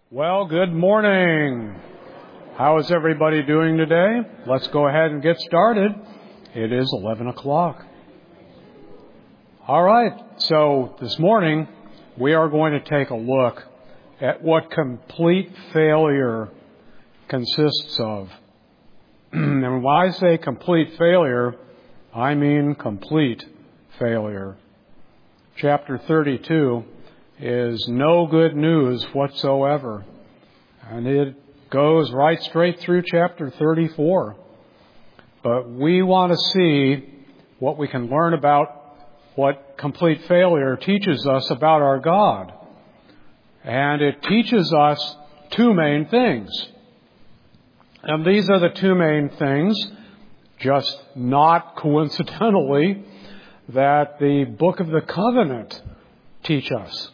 Well, good morning. How is everybody doing today? Let's go ahead and get started. It is 11 o'clock. All right, so this morning we are going to take a look at what complete failure consists of. And when I say complete failure, I mean complete failure. Chapter 32 is no good news whatsoever. And it goes right straight through chapter 34. But we want to see what we can learn about what complete failure teaches us about our God. And it teaches us two main things. And these are the two main things, just not coincidentally, that the Book of the Covenant teaches us.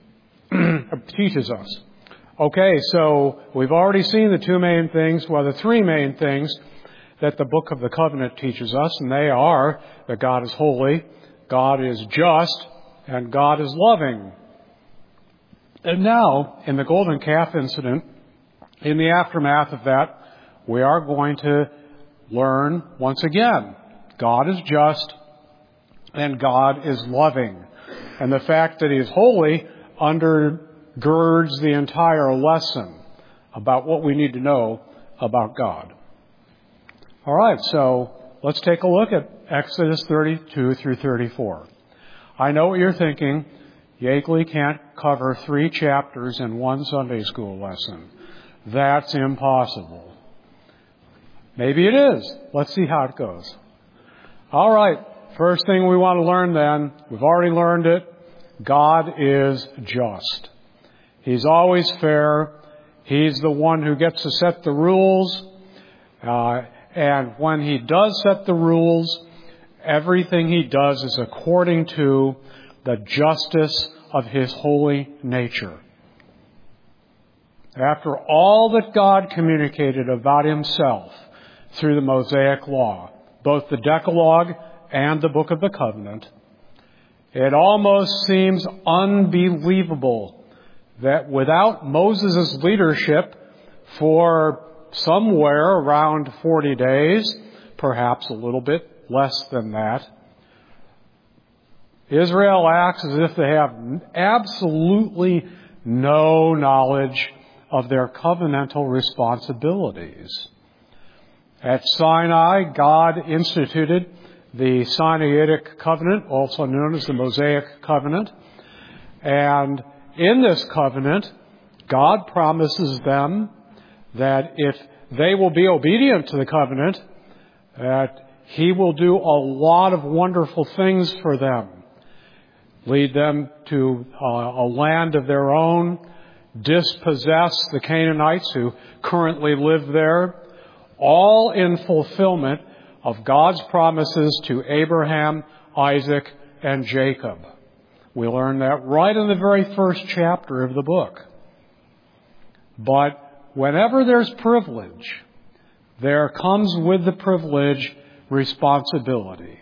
Okay, so we've already seen the two main things, the three main things that the Book of the Covenant teaches us, and they are that God is holy, God is just, and God is loving. And now, in the golden calf incident, in the aftermath of that, we are going to learn once again, God is just, and God is loving. And the fact that He is holy undergirds the entire lesson about what we need to know about God. All right, so let's take a look at Exodus 32 through 34. I know what you're thinking. Yakeley can't cover 3 chapters in one Sunday school lesson. That's impossible. Maybe it is. Let's see how it goes. All right, first thing we want to learn then, we've already learned it. God is just. He's always fair. He's the one who gets to set the rules. And when He does set the rules, everything He does is according to the justice of His holy nature. After all that God communicated about Himself through the Mosaic Law, both the Decalogue and the Book of the Covenant, it almost seems unbelievable that without Moses' leadership for somewhere around 40 days, perhaps a little bit less than that, Israel acts as if they have absolutely no knowledge of their covenantal responsibilities. At Sinai, God instituted the Sinaitic covenant, also known as the Mosaic covenant. And in this covenant, God promises them that if they will be obedient to the covenant, that He will do a lot of wonderful things for them. Lead them to a land of their own, dispossess the Canaanites who currently live there, all in fulfillment of God's promises to Abraham, Isaac, and Jacob. We learn that right in the very first chapter of the book. But whenever there's privilege, there comes with the privilege responsibility.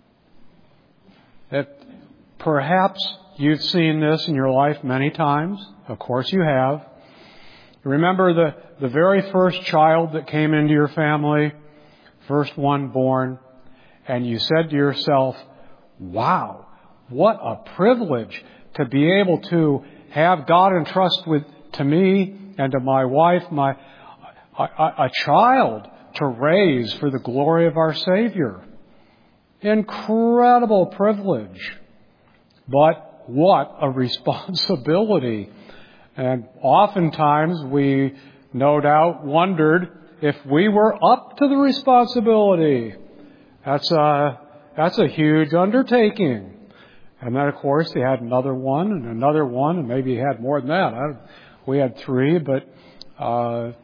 That perhaps you've seen this in your life many times. Of course you have. Remember the very first child that came into your family, first one born, and you said to yourself, wow, what a privilege to be able to have God entrust to me and to my wife a child to raise for the glory of our Savior. Incredible privilege. But what a responsibility. And oftentimes we no doubt wondered if we were up to the responsibility. That's a huge undertaking. And then, of course, they had another one, and maybe he had more than that. We had 3, but, a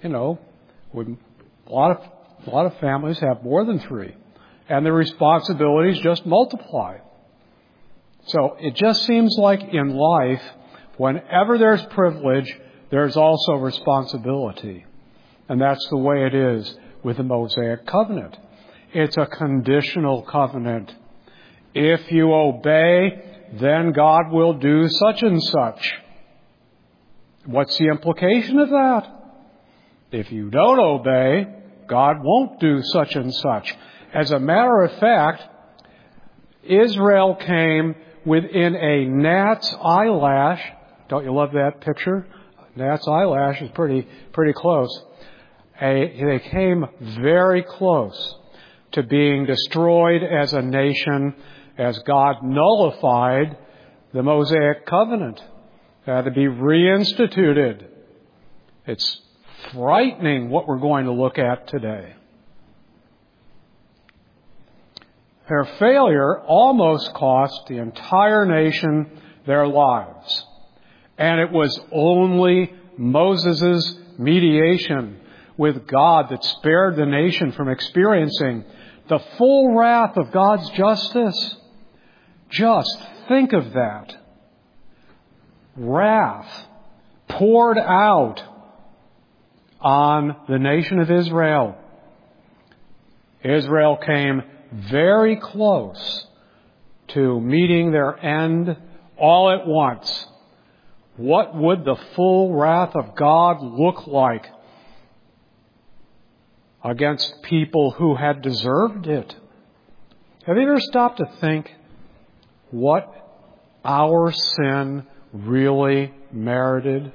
lot of families have more than 3. And the responsibilities just multiply. So it just seems like in life, whenever there's privilege, there's also responsibility. And that's the way it is with the Mosaic covenant. It's a conditional covenant. If you obey, then God will do such and such. What's the implication of that? If you don't obey, God won't do such and such. As a matter of fact, Israel came within a gnat's eyelash. Don't you love that picture? Gnat's eyelash is pretty close. They came very close to being destroyed as a nation as God nullified the Mosaic covenant. It had to be reinstituted. It's frightening what we're going to look at today. Their failure almost cost the entire nation their lives. And it was only Moses' mediation with God that spared the nation from experiencing the full wrath of God's justice. Just think of that. Wrath poured out on the nation of Israel. Israel came very close to meeting their end all at once. What would the full wrath of God look like against people who had deserved it? Have you ever stopped to think what our sin really merited?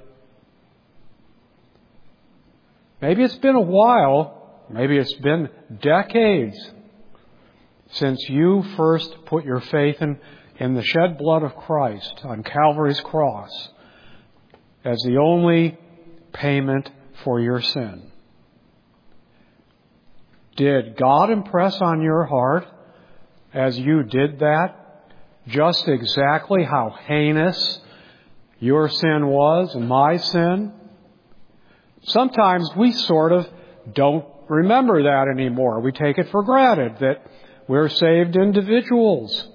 Maybe it's been a while, maybe it's been decades since you first put your faith in the shed blood of Christ on Calvary's cross as the only payment for your sin. Did God impress on your heart as you did that just exactly how heinous your sin was and my sin? Sometimes we sort of don't remember that anymore. We take it for granted that we're saved individuals.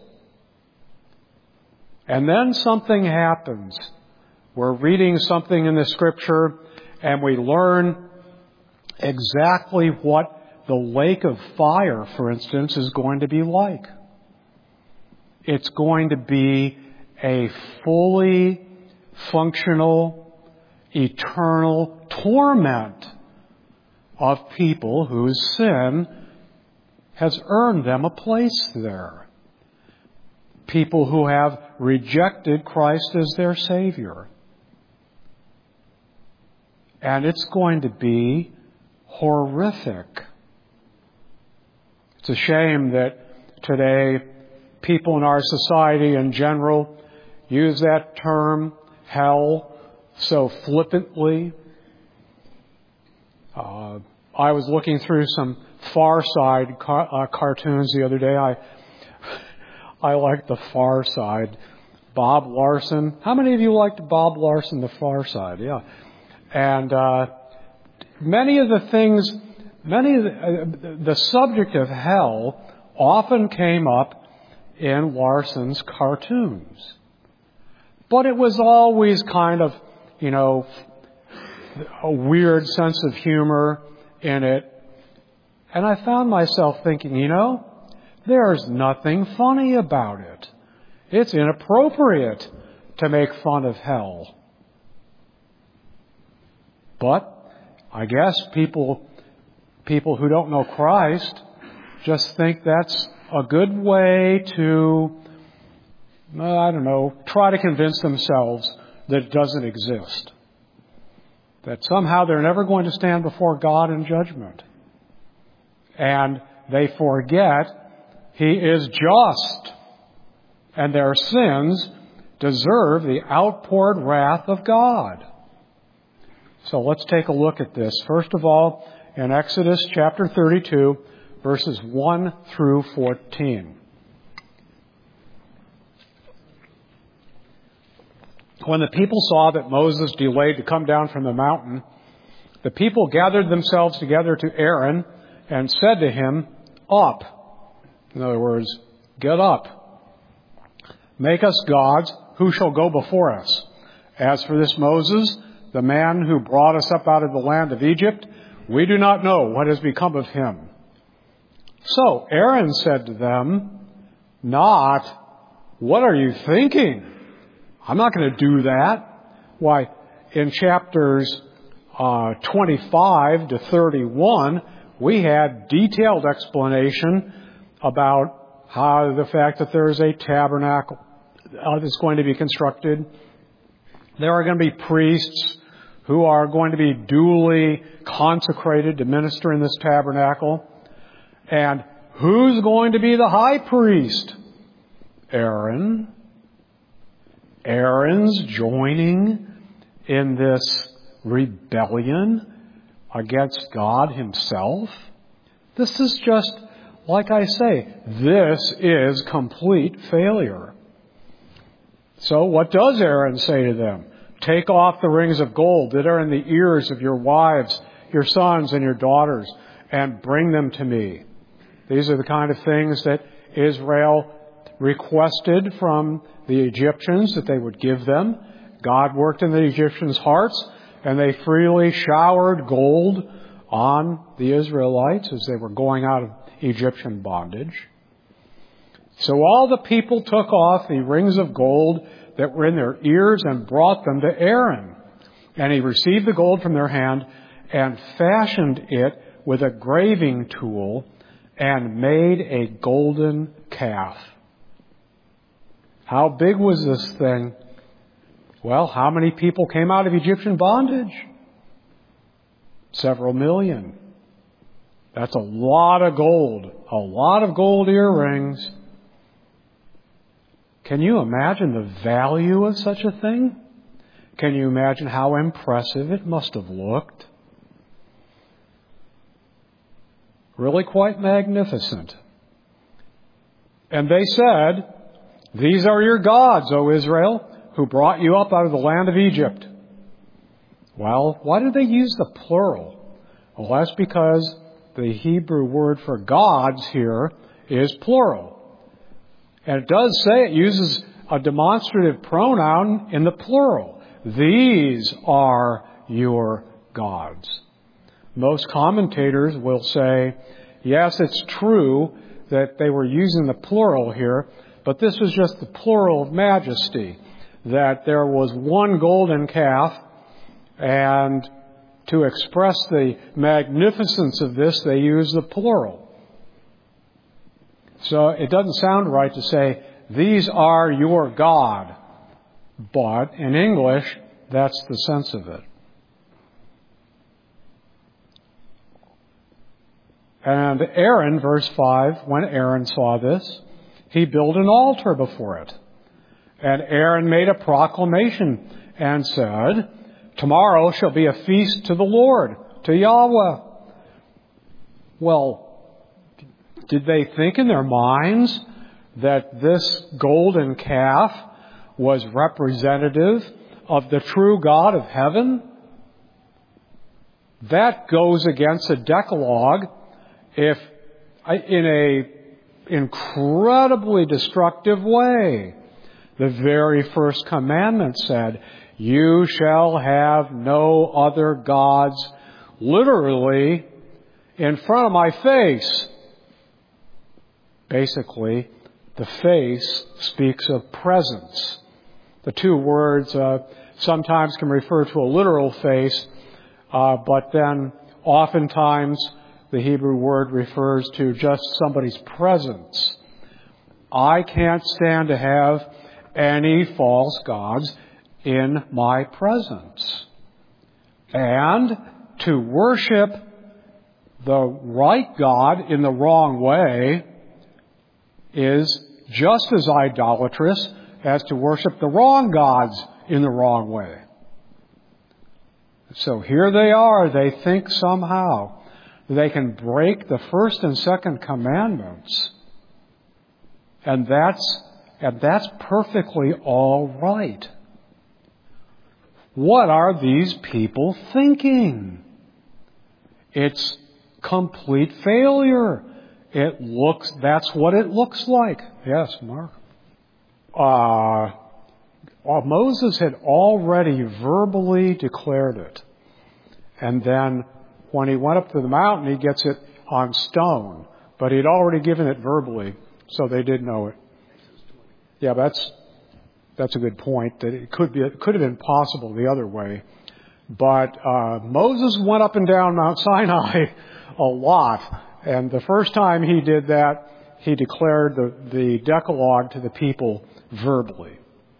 And then something happens. We're reading something in the Scripture and we learn exactly what the lake of fire, for instance, is going to be like. It's going to be a fully functional, eternal torment of people whose sin has earned them a place there. People who have rejected Christ as their Savior. And it's going to be horrific. It's a shame that today people in our society in general use that term, hell, so flippantly. I was looking through some Far Side cartoons the other day. I liked the Far Side. Bob Larson. How many of you liked Bob Larson, the Far Side? Yeah. And many of the subject of hell often came up in Larson's cartoons. But it was always kind of, a weird sense of humor in it. And I found myself thinking, there's nothing funny about it. It's inappropriate to make fun of hell. But I guess people who don't know Christ just think that's a good way to, try to convince themselves that it doesn't exist. That somehow they're never going to stand before God in judgment. And they forget He is just. And their sins deserve the outpoured wrath of God. So let's take a look at this. First of all, in Exodus chapter 32, verses 1 through 14. When the people saw that Moses delayed to come down from the mountain, the people gathered themselves together to Aaron and said to him, "Up." In other words, get up. "Make us gods who shall go before us. As for this Moses, the man who brought us up out of the land of Egypt, we do not know what has become of him." So Aaron said to them, "What are you thinking? I'm not going to do that. Why, in chapters 25 to 31, we had detailed explanation about how the fact that there is a tabernacle that's going to be constructed. There are going to be priests who are going to be duly consecrated to minister in this tabernacle. And who's going to be the high priest? Aaron. Aaron's joining in this rebellion against God himself. This is just, like I say, this is complete failure. So what does Aaron say to them? Take off the rings of gold that are in the ears of your wives, your sons, and your daughters, and bring them to me. These are the kind of things that Israel requested from the Egyptians that they would give them. God worked in the Egyptians' hearts, and they freely showered gold on the Israelites as they were going out of Egyptian bondage. So all the people took off the rings of gold that were in their ears and brought them to Aaron. And he received the gold from their hand and fashioned it with a graving tool and made a golden calf. How big was this thing? Well, how many people came out of Egyptian bondage? Several million. That's a lot of gold. A lot of gold earrings. Can you imagine the value of such a thing? Can you imagine how impressive it must have looked? Really quite magnificent. And they said, "These are your gods, O Israel, who brought you up out of the land of Egypt." Well, why did they use the plural? Well, that's because the Hebrew word for gods here is plural. And it does say it uses a demonstrative pronoun in the plural. These are your gods. Most commentators will say, yes, it's true that they were using the plural here, but this was just the plural of majesty, that there was one golden calf, and to express the magnificence of this, they use the plural. So it doesn't sound right to say, these are your God. But in English, that's the sense of it. And Aaron, verse 5, when Aaron saw this, he built an altar before it. And Aaron made a proclamation and said, tomorrow shall be a feast to the Lord, to Yahweh. Well, did they think in their minds that this golden calf was representative of the true God of heaven? That goes against the Decalogue if in a incredibly destructive way. The very first commandment said, you shall have no other gods, literally, in front of my face. Basically, the face speaks of presence. The two words sometimes can refer to a literal face, but then oftentimes the Hebrew word refers to just somebody's presence. I can't stand to have any false gods in my presence. And to worship the right God in the wrong way is just as idolatrous as to worship the wrong gods in the wrong way. So here they are. They think somehow they can break the first and second commandments. And that's perfectly all right. What are these people thinking? It's complete failure. That's what it looks like. Yes, Mark. Moses had already verbally declared it. And then when he went up to the mountain, he gets it on stone. But he'd already given it verbally, so they did know it. Yeah, that's a good point. That it could have been possible the other way. But Moses went up and down Mount Sinai a lot. And the first time he did that, he declared the Decalogue to the people verbally.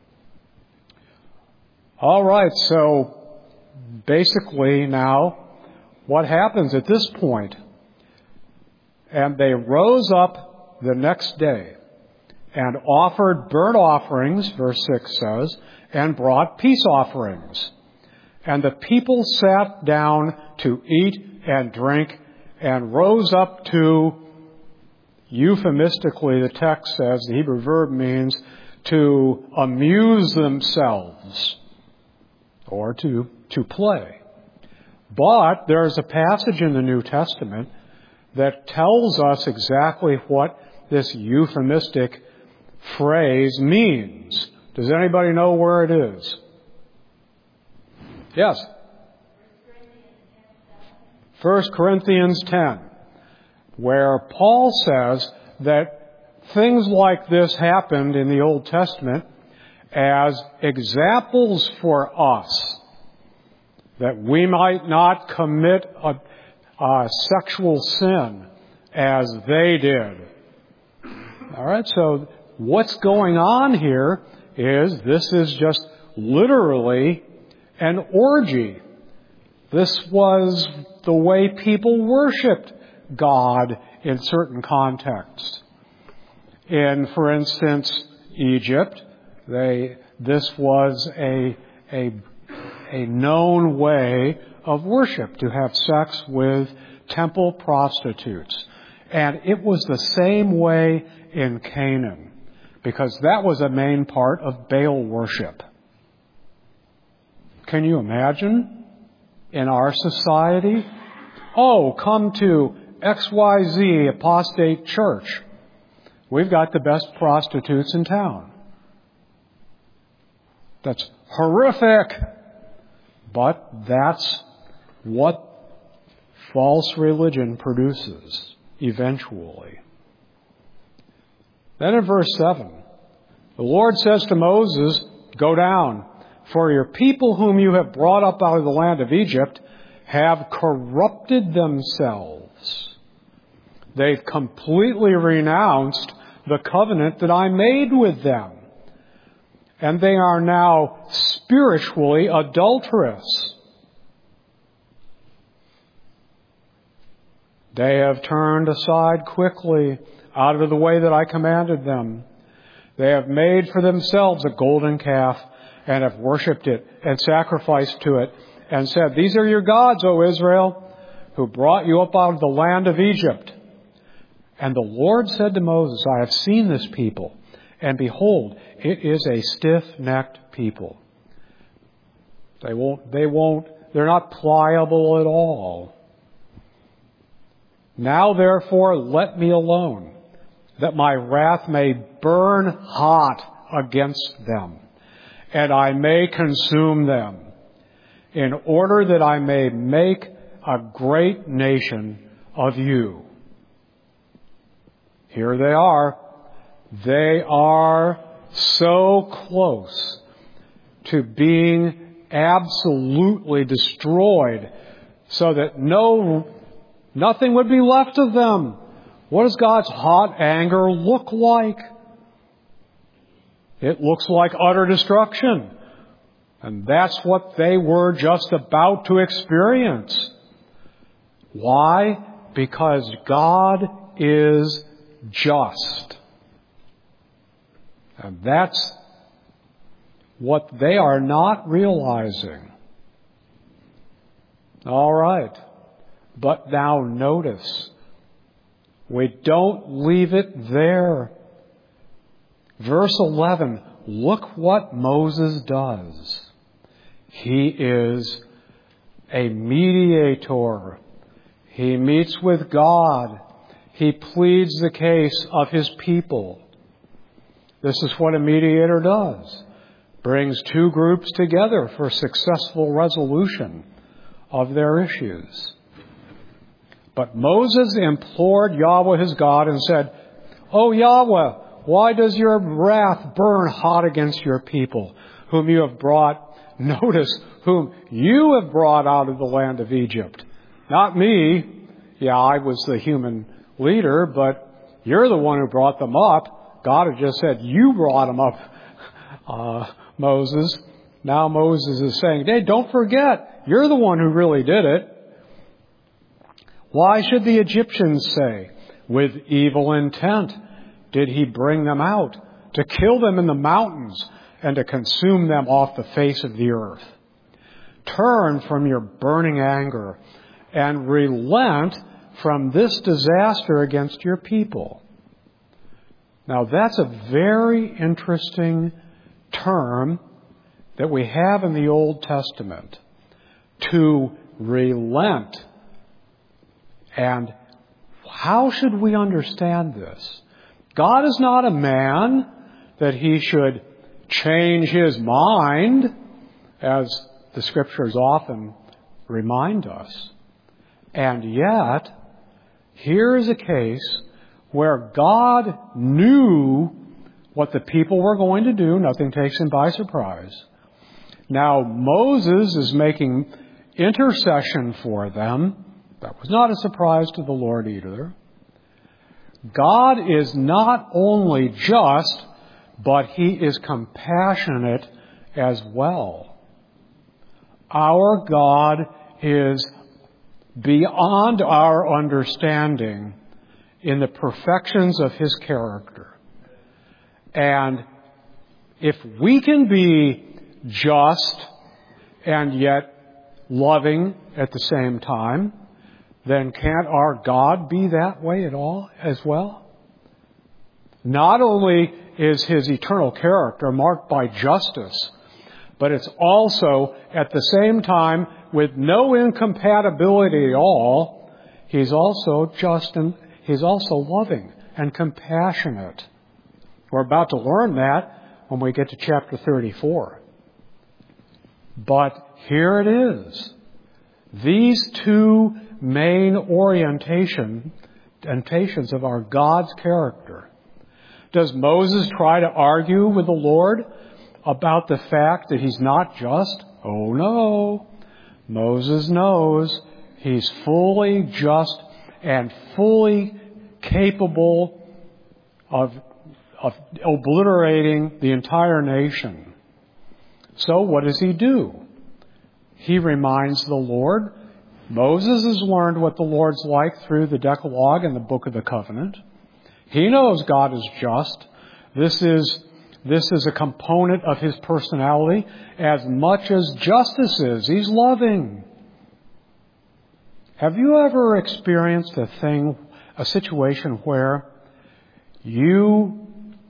All right, so basically now, what happens at this point? And they rose up the next day and offered burnt offerings, verse 6 says, and brought peace offerings. And the people sat down to eat and drink and rose up to, euphemistically the text says, the Hebrew verb means to amuse themselves or to play. But there's a passage in the New Testament that tells us exactly what this euphemistic phrase means. Does anybody know where it is? Yes. 1 Corinthians 10, where Paul says that things like this happened in the Old Testament as examples for us, that we might not commit a sexual sin as they did. All right, so what's going on here is this is just literally an orgy. This was the way people worshipped God in certain contexts. In, for instance, Egypt, this was a known way of worship, to have sex with temple prostitutes. And it was the same way in Canaan, because that was a main part of Baal worship. Can you imagine in our society? Oh, come to XYZ apostate church. We've got the best prostitutes in town. That's horrific. But that's what false religion produces eventually. Then in verse 7, the Lord says to Moses, "Go down, for your people whom you have brought up out of the land of Egypt have corrupted themselves. They've completely renounced the covenant that I made with them. And they are now spiritually adulterous. They have turned aside quickly out of the way that I commanded them. They have made for themselves a golden calf and have worshipped it and sacrificed to it and said, 'These are your gods, O Israel, who brought you up out of the land of Egypt.' And the Lord said to Moses, 'I have seen this people, and behold, it is a stiff-necked people.'" They're not pliable at all. "Now therefore let me alone, that my wrath may burn hot against them, and I may consume them, in order that I may make a great nation of you." Here they are. They are so close to being absolutely destroyed, so that nothing would be left of them. What does God's hot anger look like? It looks like utter destruction. And that's what they were just about to experience. Why? Because God is just. And that's what they are not realizing. All right. But now notice, we don't leave it there. Verse 11, look what Moses does. He is a mediator. He meets with God. He pleads the case of his people. This is what a mediator does. Brings two groups together for successful resolution of their issues. But Moses implored Yahweh his God and said, "O Yahweh, why does your wrath burn hot against your people, whom you have brought notice whom you have brought out of the land of Egypt. Not me. Yeah, I was the human leader, but you're the one who brought them up. God had just said, you brought them up, Moses. Now Moses is saying, hey, don't forget, you're the one who really did it. Why should the Egyptians say, with evil intent did he bring them out, to kill them in the mountains and to consume them off the face of the earth? Turn from your burning anger and relent from this disaster against your people. Now that's a very interesting term that we have in the Old Testament. To relent. And how should we understand this? God is not a man that he should change his mind, as the Scriptures often remind us. And yet, here is a case where God knew what the people were going to do. Nothing takes him by surprise. Now, Moses is making intercession for them. That was not a surprise to the Lord either. God is not only just, but he is compassionate as well. Our God is beyond our understanding in the perfections of his character. And if we can be just and yet loving at the same time, then can't our God be that way at all as well? Not only is his eternal character marked by justice, but it's also at the same time with no incompatibility at all, he's also just and he's also loving and compassionate. We're about to learn that when we get to chapter 34. But here it is. These two main orientations of our God's character. Does Moses try to argue with the Lord about the fact that he's not just? Oh no. Moses knows he's fully just and fully capable of obliterating the entire nation. So what does he do? He reminds the Lord. Moses has learned what the Lord's like through the Decalogue and the Book of the Covenant. He knows God is just. This is a component of his personality as much as justice is. He's loving. Have you ever experienced a situation where you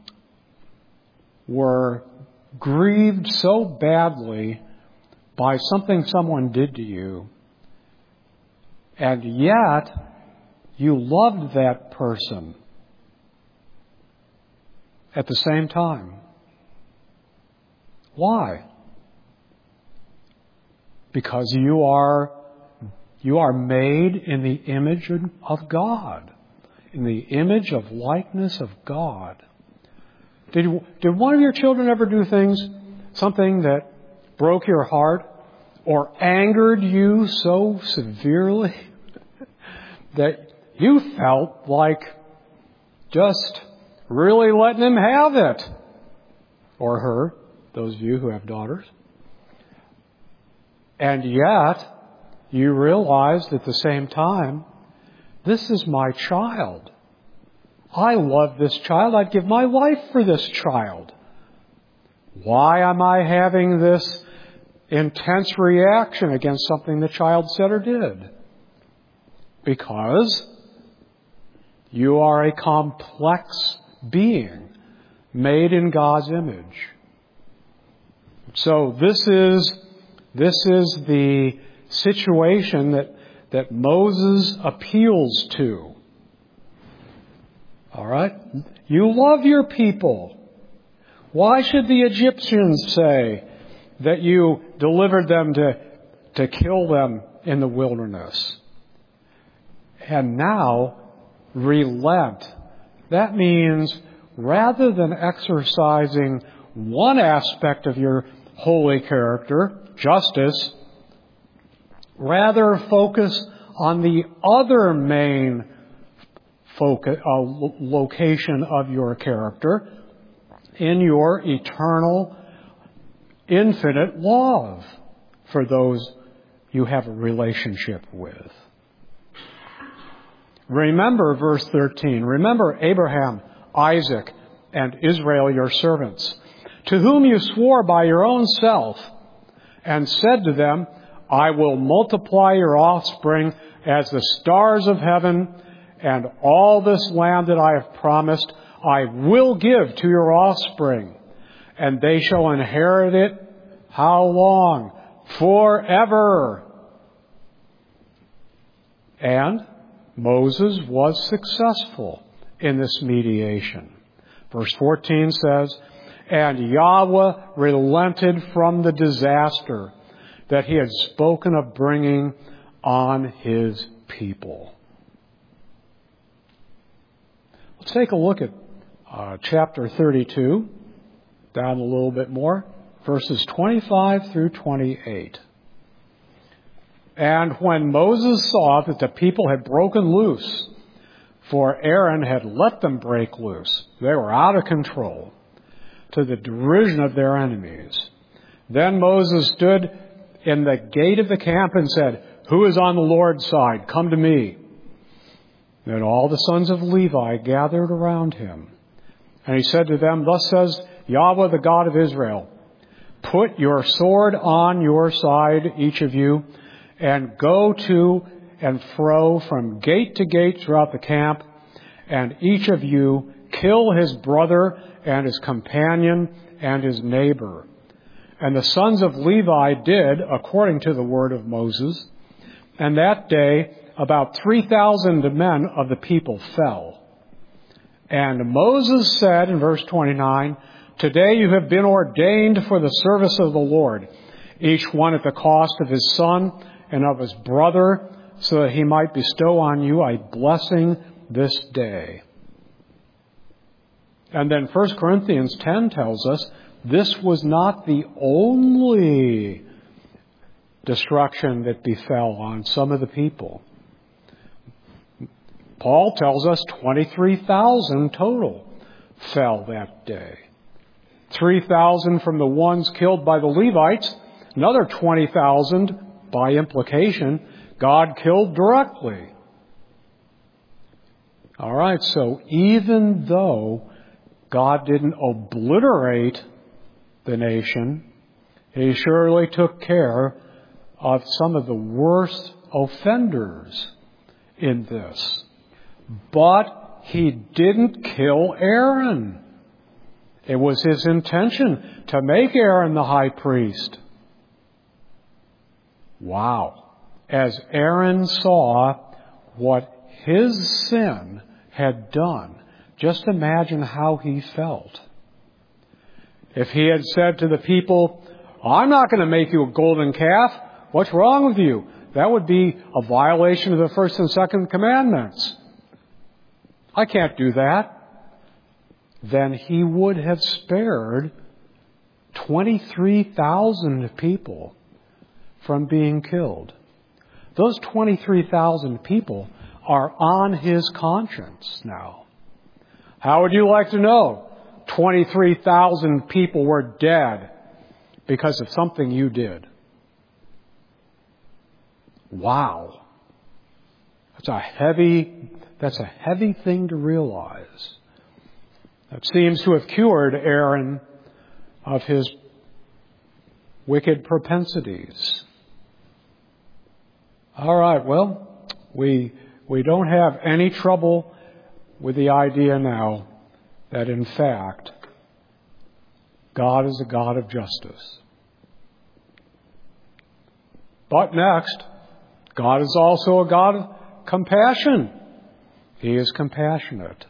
were grieved so badly by something someone did to you, and yet you loved that person at the same time? Why? Because you are made in the image of God, in the image of likeness of God. Did one of your children ever do something that broke your heart or angered you so severely that you felt like just really letting him have it? Or her, those of you who have daughters. And yet, you realized at the same time, this is my child. I love this child. I'd give my life for this child. Why am I having this intense reaction against something the child said or did? Because you are a complex being made in God's image. So this is the situation that Moses appeals to. All right? You love your people. Why should the Egyptians say that you delivered them to kill them in the wilderness? And now, relent. That means rather than exercising one aspect of your holy character, justice. Rather, focus on the other main location of your character in your eternal, infinite love for those you have a relationship with. Remember verse 13. Remember Abraham, Isaac, and Israel, your servants, to whom you swore by your own self, and said to them, I will multiply your offspring as the stars of heaven, and all this land that I have promised I will give to your offspring, and they shall inherit it. How long? Forever. And Moses was successful in this mediation. Verse 14 says, and Yahweh relented from the disaster that he had spoken of bringing on his people. Let's take a look at chapter 32, down a little bit more, verses 25 through 28. And when Moses saw that the people had broken loose, for Aaron had let them break loose, they were out of control, to the derision of their enemies. Then Moses stood in the gate of the camp and said, who is on the Lord's side? Come to me. Then all the sons of Levi gathered around him. And he said to them, thus says Yahweh, the God of Israel, put your sword on your side, each of you, and go to and fro from gate to gate throughout the camp, and each of you kill his brother and his companion and his neighbor. And the sons of Levi did according to the word of Moses. And that day about 3,000 men of the people fell. And Moses said in verse 29, today you have been ordained for the service of the Lord, each one at the cost of his son and of his brother, so that he might bestow on you a blessing this day. And then 1 Corinthians 10 tells us this was not the only destruction that befell on some of the people. Paul tells us 23,000 total fell that day. 3,000 from the ones killed by the Levites, another 20,000 by implication, God killed directly. All right, so even though God didn't obliterate the nation, he surely took care of some of the worst offenders in this. But he didn't kill Aaron. It was his intention to make Aaron the high priest. Wow. As Aaron saw what his sin had done, just imagine how he felt. If he had said to the people, I'm not going to make you a golden calf. What's wrong with you? That would be a violation of the first and second commandments. I can't do that. Then he would have spared 23,000 people from being killed. Those 23,000 people are on his conscience now. How would you like to know 23,000 people were dead because of something you did? Wow. That's a heavy thing to realize. That seems to have cured Aaron of his wicked propensities. All right, well, we don't have any trouble with the idea now that in fact God is a God of justice. But next, God is also a God of compassion. He is compassionate.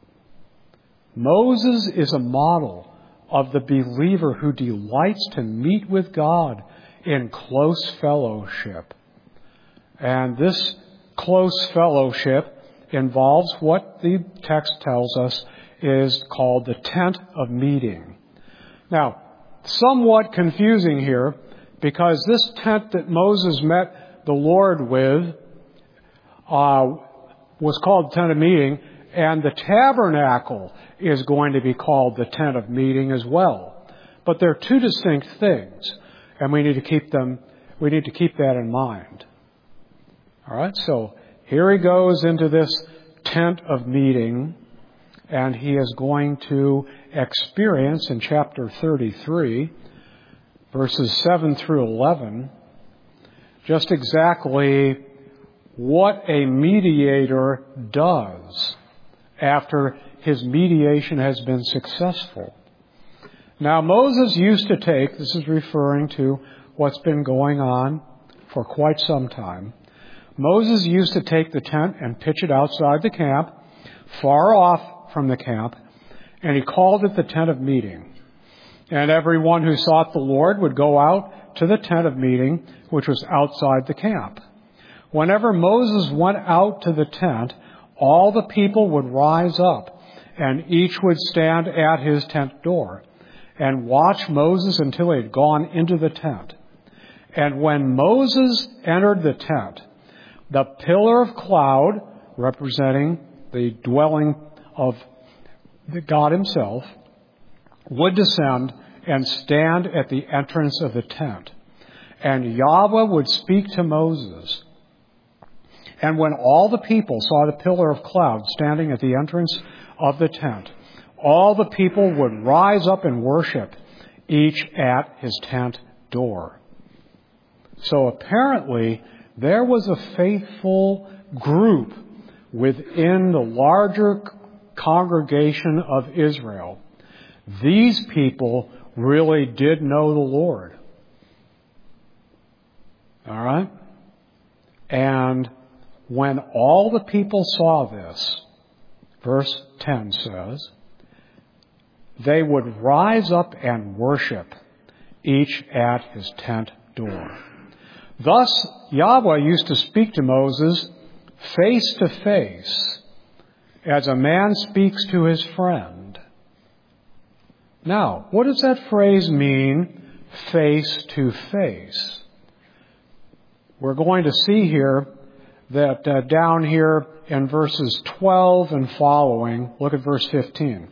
Moses is a model of the believer who delights to meet with God in close fellowship. And this close fellowship involves what the text tells us is called the tent of meeting. Now, somewhat confusing here, because this tent that Moses met the Lord with was called the tent of meeting, and the tabernacle is going to be called the tent of meeting as well. But they're two distinct things, and we need to keep that in mind. All right, so here he goes into this tent of meeting, and he is going to experience in chapter 33, verses 7 through 11, just exactly what a mediator does after his mediation has been successful. Now, Moses used to take, this is referring to what's been going on for quite some time, Moses used to take the tent and pitch it outside the camp, far off from the camp, and he called it the tent of meeting. And everyone who sought the Lord would go out to the tent of meeting, which was outside the camp. Whenever Moses went out to the tent, all the people would rise up, and each would stand at his tent door and watch Moses until he had gone into the tent. And when Moses entered the tent, the pillar of cloud, representing the dwelling of God himself, would descend and stand at the entrance of the tent. And Yahweh would speak to Moses. And when all the people saw the pillar of cloud standing at the entrance of the tent, all the people would rise up and worship, each at his tent door. So apparently, there was a faithful group within the larger congregation of Israel. These people really did know the Lord. All right? And when all the people saw this, verse 10 says, they would rise up and worship, each at his tent door. Thus, Yahweh used to speak to Moses face to face, as a man speaks to his friend. Now, what does that phrase mean, face to face? We're going to see here that down here in verses 12 and following, look at verse 15.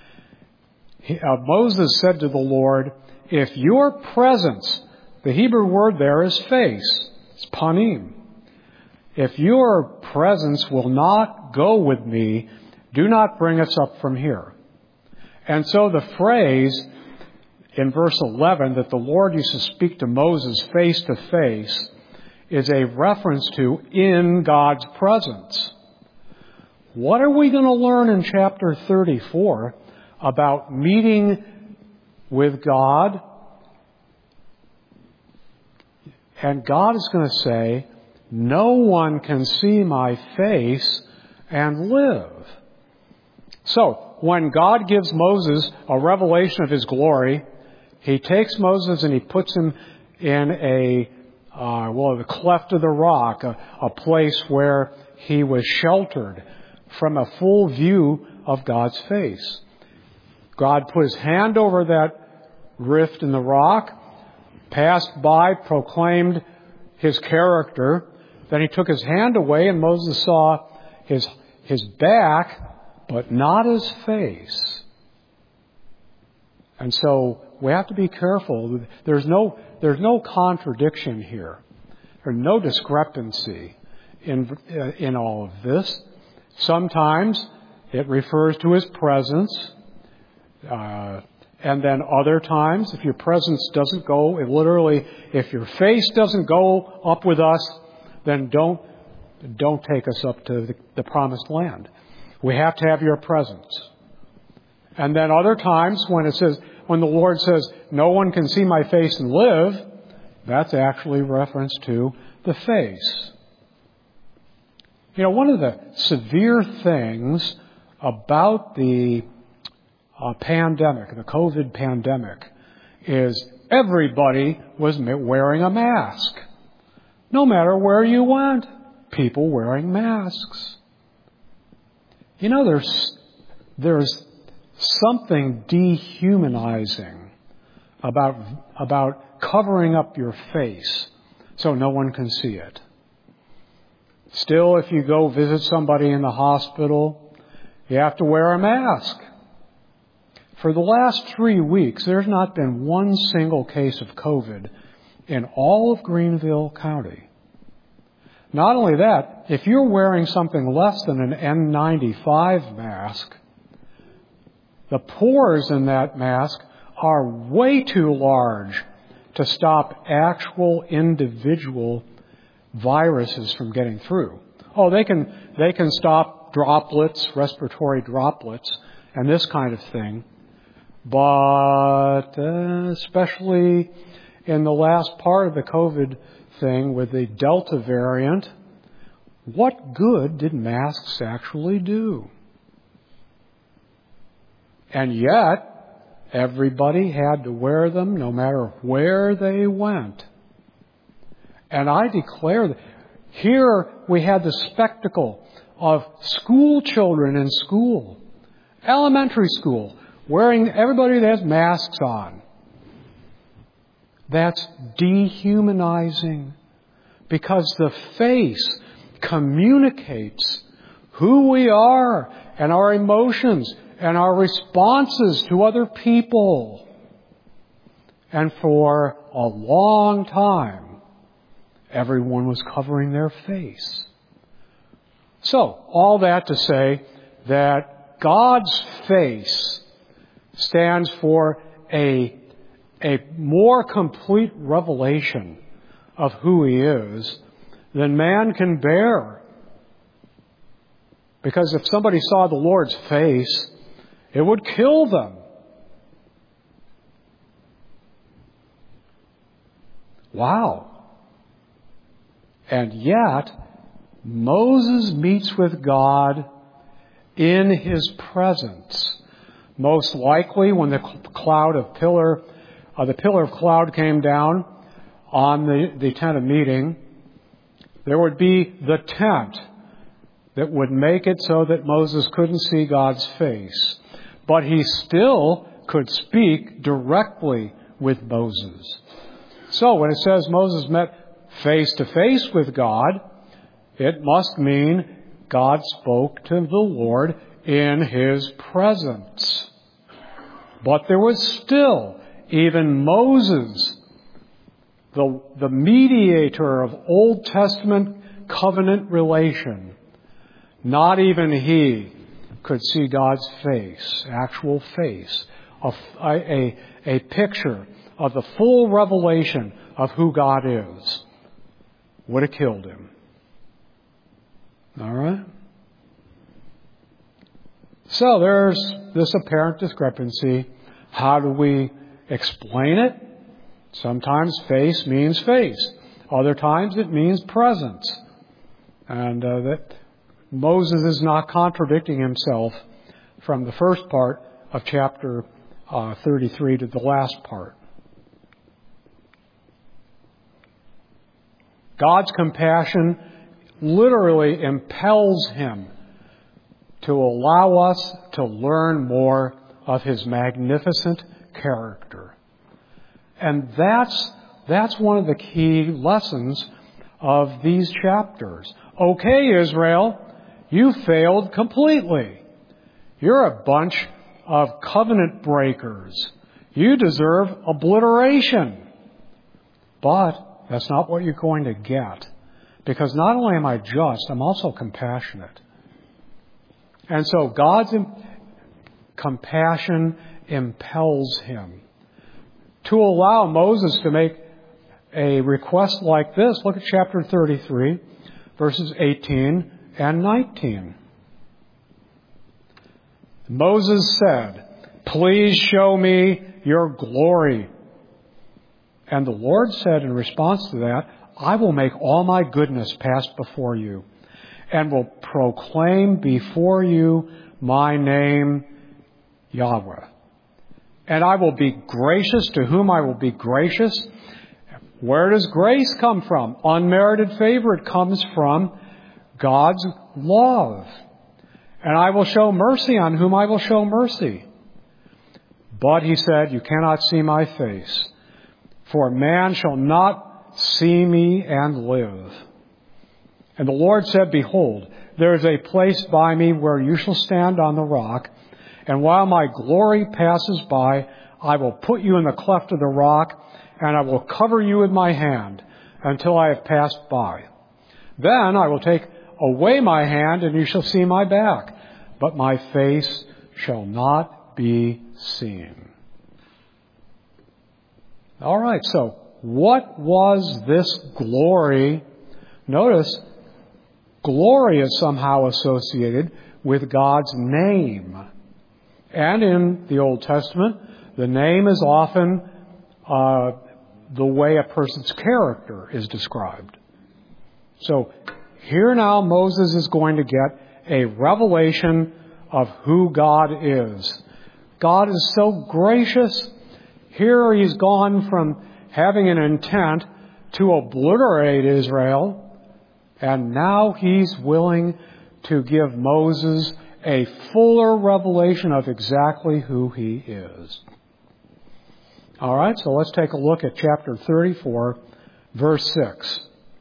Moses said to the Lord, if your presence, the Hebrew word there is face, it's panim. If your presence will not go with me, do not bring us up from here. And so the phrase in verse 11 that the Lord used to speak to Moses face to face is a reference to in God's presence. What are we going to learn in chapter 34 about meeting with God? And God is going to say, no one can see my face and live. So, when God gives Moses a revelation of his glory, he takes Moses and he puts him in the cleft of the rock, a place where he was sheltered from a full view of God's face. God put his hand over that rift in the rock, passed by, proclaimed his character. Then he took his hand away and Moses saw his back, but not his face. And so we have to be careful. There's no contradiction here. There's no discrepancy in all of this. Sometimes it refers to his presence. And then other times, if your presence doesn't go, if your face doesn't go up with us, then don't take us up to the promised land. We have to have your presence. And then other times when the Lord says, no one can see my face and live, that's actually reference to the face. You know, one of the severe things about the pandemic, the COVID pandemic, is everybody was wearing a mask. No matter where you went, people wearing masks. You know, there's something dehumanizing about covering up your face so no one can see it. Still, if you go visit somebody in the hospital, you have to wear a mask. For the last 3 weeks, there's not been one single case of COVID in all of Greenville County. Not only that, if you're wearing something less than an N95 mask, the pores in that mask are way too large to stop actual individual viruses from getting through. Oh, they can stop droplets, respiratory droplets, and this kind of thing. But especially in the last part of the COVID thing with the Delta variant, what good did masks actually do? And yet, everybody had to wear them no matter where they went. And I declare that here we had the spectacle of school children in school, elementary school, everybody that has masks on. That's dehumanizing because the face communicates who we are and our emotions and our responses to other people. And for a long time, everyone was covering their face. So, all that to say that God's face stands for a more complete revelation of who He is than man can bear. Because if somebody saw the Lord's face, it would kill them. Wow. And yet, Moses meets with God in His presence. Most likely when the pillar of cloud came down on the tent of meeting, there would be the tent that would make it so that Moses couldn't see God's face. But he still could speak directly with Moses. So when it says Moses met face to face with God, it must mean God spoke to the Lord in His presence. But there was still, even Moses, the mediator of Old Testament covenant relation, not even he could see God's face, actual face, a picture of the full revelation of who God is. Would have killed him. All right? So there's this apparent discrepancy. How do we explain it? Sometimes face means face. Other times it means presence. And that Moses is not contradicting himself from the first part of chapter 33 to the last part. God's compassion literally impels him to allow us to learn more of His magnificent character. And that's one of the key lessons of these chapters. Okay, Israel, you failed completely. You're a bunch of covenant breakers. You deserve obliteration. But that's not what you're going to get. Because not only am I just, I'm also compassionate. And so God's compassion impels him to allow Moses to make a request like this. Look at chapter 33, verses 18 and 19. Moses said, "Please show me your glory." And the Lord said in response to that, "I will make all my goodness pass before you, and will proclaim before you my name, Yahweh. And I will be gracious to whom I will be gracious." Where does grace come from? Unmerited favor. It comes from God's love. "And I will show mercy on whom I will show mercy. But he said, you cannot see my face, for man shall not see me and live. And the Lord said, behold, there is a place by me where you shall stand on the rock, and while my glory passes by, I will put you in the cleft of the rock, and I will cover you with my hand until I have passed by. Then I will take away my hand, and you shall see my back, but my face shall not be seen. All right, so what was this glory? Notice, glory is somehow associated with God's name. And in the Old Testament, the name is often the way a person's character is described. So here now Moses is going to get a revelation of who God is. God is so gracious. Here he's gone from having an intent to obliterate Israel, and now he's willing to give Moses a fuller revelation of exactly who he is. All right, so let's take a look at chapter 34, verse 6.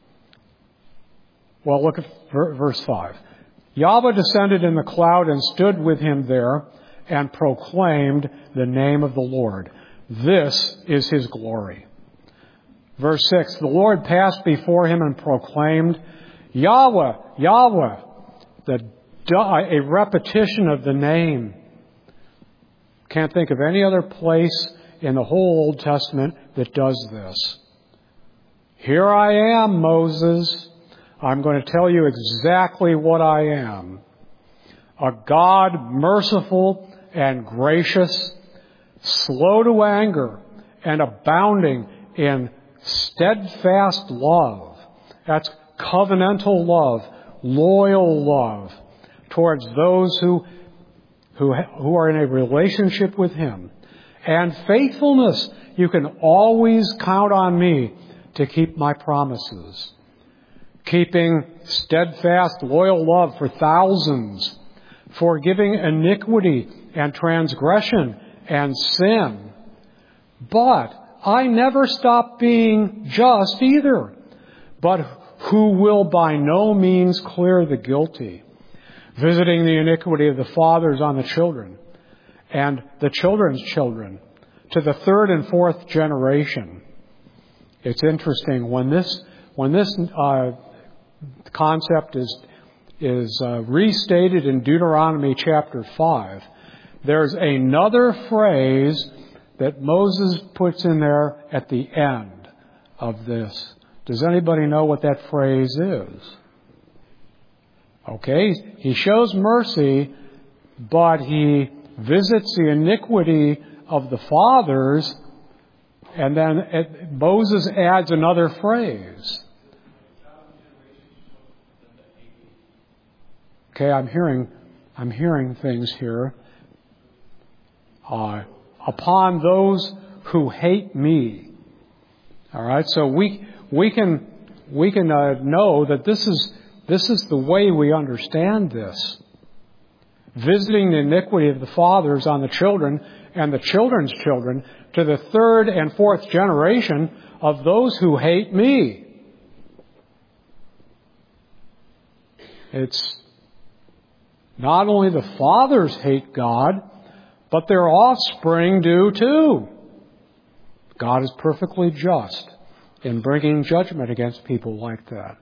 Well, look at verse 5. Yahweh descended in the cloud and stood with him there and proclaimed the name of the Lord. This is his glory. Verse 6, the Lord passed before him and proclaimed, Yahweh, Yahweh, a repetition of the name. Can't think of any other place in the whole Old Testament that does this. Here I am, Moses. I'm going to tell you exactly what I am. A God merciful and gracious, slow to anger, and abounding in steadfast love. That's covenantal love, loyal love towards those who are in a relationship with Him. And faithfulness. You can always count on me to keep my promises. Keeping steadfast, loyal love for thousands. Forgiving iniquity and transgression and sin. But I never stop being just either, but who will by no means clear the guilty, visiting the iniquity of the fathers on the children and the children's children to the third and fourth generation. It's interesting when this concept is restated in Deuteronomy chapter 5. There's another phrase that Moses puts in there at the end of this. Does anybody know what that phrase is? Okay, he shows mercy, but he visits the iniquity of the fathers, and then Moses adds another phrase. Okay, I'm hearing things here. Upon those who hate me. All right, so we can know that this is the way we understand this. Visiting the iniquity of the fathers on the children and the children's children to the third and fourth generation of those who hate me. It's not only the fathers hate God, but their offspring do too. God is perfectly just in bringing judgment against people like that.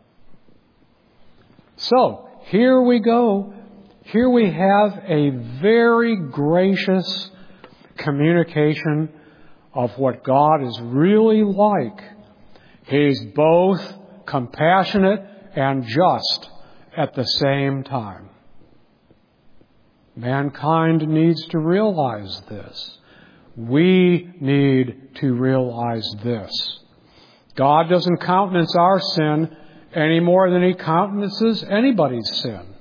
So, here we go. Here we have a very gracious communication of what God is really like. He's both compassionate and just at the same time. Mankind needs to realize this. We need to realize this. God doesn't countenance our sin any more than He countenances anybody's sin.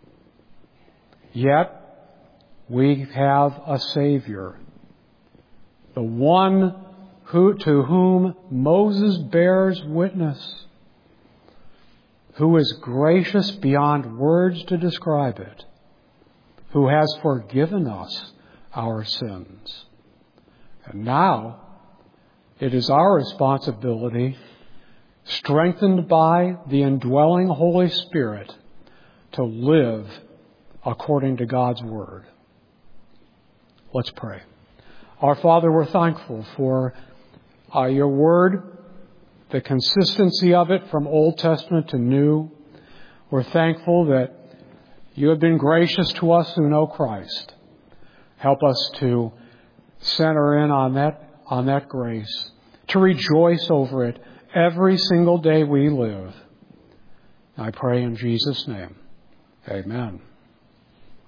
Yet, we have a Savior. The one to whom Moses bears witness. Who is gracious beyond words to describe it. Who has forgiven us our sins. And now it is our responsibility, strengthened by the indwelling Holy Spirit, to live according to God's Word. Let's pray. Our Father, we're thankful for your Word, the consistency of it from Old Testament to New. We're thankful that you have been gracious to us who know Christ. Help us to center in on that grace, to rejoice over it every single day we live. I pray in Jesus' name. Amen.